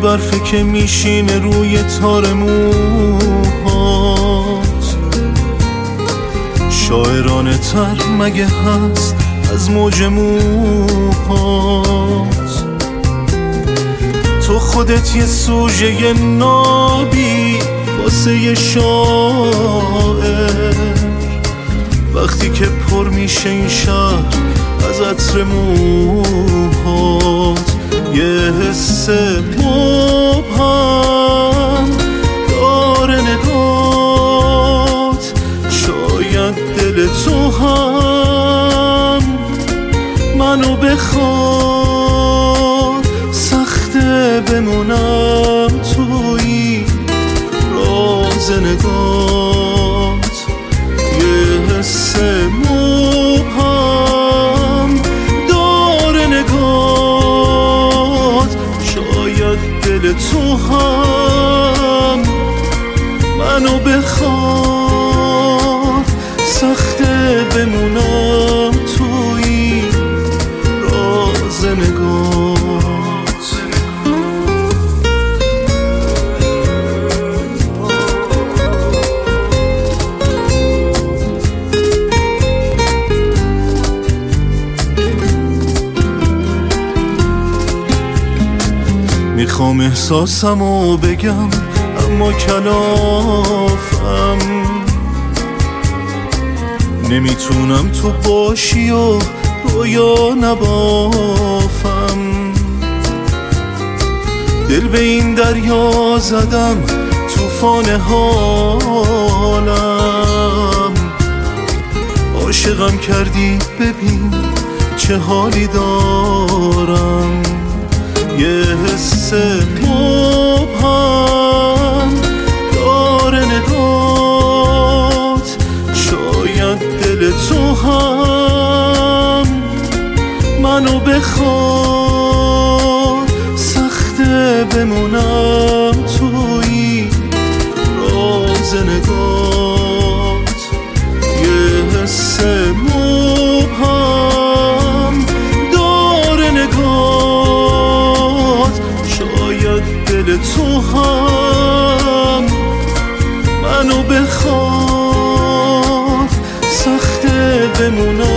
برفه که میشینه روی تار موهات، شاعرانه تر مگه هست از موج موهات. تو خودت یه سوژه نابی واسه یه شاعر، وقتی که پر میشه این شهر از عطر موهات. یه حس مبهم داره نگات، شاید دل تو هم منو بخواد. سخته بمونم توی راز نگات. یه حس مبهم داره نگات، شاید دل تو هم منو بخواد. سخته بمونم توی راز نگات. میخوام احساسمو بگم اما کلافم، نمیتونم تو باشی و رویا نبافم. دل به این دریا زدم طوفان حالم، عاشقم کردی ببین چه حالی دارم. یه حس مبهم داره نگات، شاید دل تو هم منو بخواد. سخته بمونم توی راز نگات. یه حس مبهم داره نگات، شاید دل تو هم منو بخواد. سخته بمونم